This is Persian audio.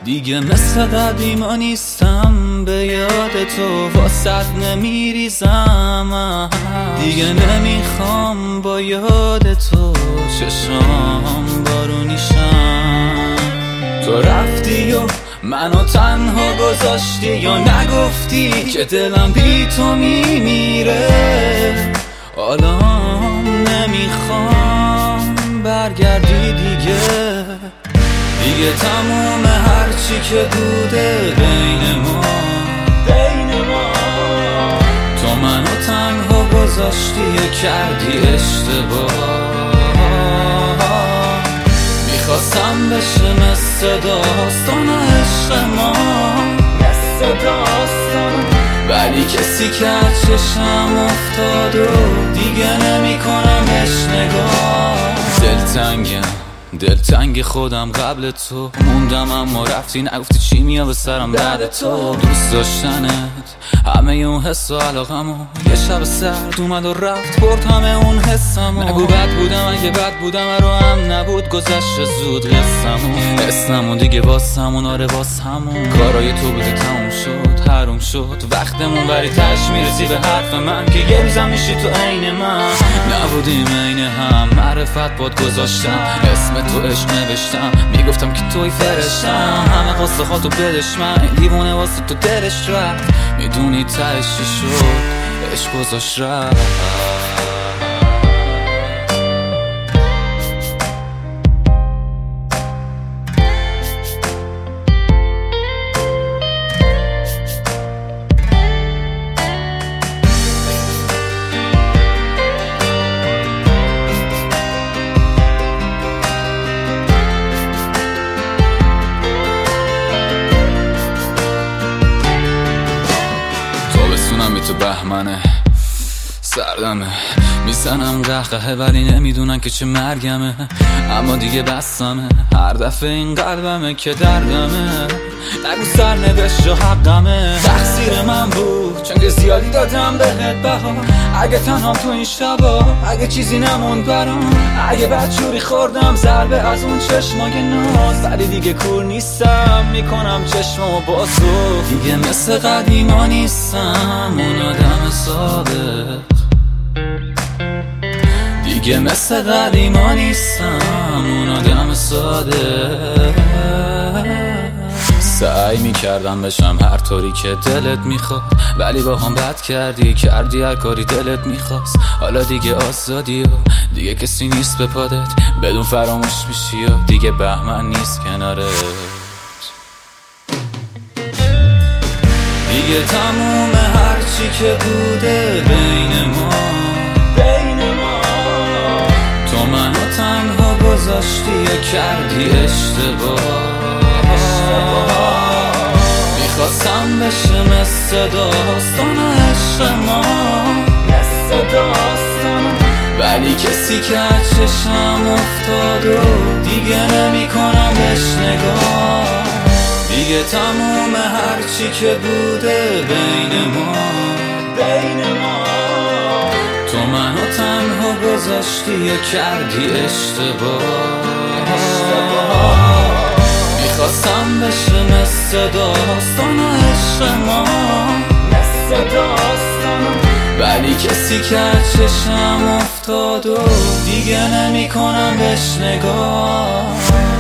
دیگه مثل قدیما نیستم، به یاد تو واسط نمیریزم. دیگه نمیخوام با یاد تو چشام بارونیشم. تو رفتی و منو تنها گذاشتی، یا نگفتی که دلم بی تو میمیره. حالا نمیخوام برگردی دیگه تموم هرچی که بوده بین ما. تو منو تنها گذاشتی و کردی اشتباه. میخواستم بشه مثل داستان عشق ما، ولی کسی که چشم افتاد و دیگه نمی کنمش نگاه. دلتنگ خودم قبل تو موندم، اما رفتی نگفتی چی میاد به سرم بعد تو. دوست داشتنت همه اون حس و علاقمو یه شب سرد اومد و رفت برد همه اون حسمو. نگو بد بودم، اگه بد بودم رو هم نبود، گذشت زود قصه‌مو دیگه واسمون. آره واسمون کارای تو بوده تموم شد، حروم شد وقتمون، ولی تش میرسی به حرف من که یه روزم میشی تو عین من. نبودیم عین هم، معرفت باد گذاشتم، اسم تو عشق نوشتم، میگفتم که توی فرشتم. همه قصه خاتو بدش من، دیوونه واسه تو دلش رفت، میدونی تهش چی شد، عشق گذاشت رفت. تو بهمنه سردمه، میزنم قهقهه ولی نمیدونن که چه مرگمه. اما دیگه بستمه، هر دفعه این قلبمه که دردمه. نگو سرنوشت و حقمه، تقصیر من بود چون که زیادی دادم بهت بها. اگه تنهام تو این شبا، اگه چیزی نموند برام، اگه بدجوری خوردم ضربه از اون چشمای ناز، ولی دیگه کور نیستم، میکنم چشمامو بازو. دیگه مثل قدیما نیستم اون آدم سابق، دیگه مثل قدیما نیستم اون آدم ساده. سعی میکردم بشم هر طوری که دلت میخواد، ولی با هم بد کردی هر کاری دلت میخواست. حالا دیگه آزادی و دیگه کسی نیست به پادت، بدون فراموش میشی و دیگه بهمن نیست کنارت. دیگه تموم هرچی که بوده بین ما. تو منو تنها گذاشتی و کردی اشتباه. میخواستم بشه مثل داستان عشق ما، ولی کسی که چشم افتاد و دیگه نمی کنم بهش نگاه. دیگه تموم هرچی که بوده بین ما. تو منو تنها گذاشتی و کردی اشتباه. میخواستم بشه مثل داستان عشق ما، ولی کسی که چشم افتاد و دیگه نمی کنم بهش نگاه.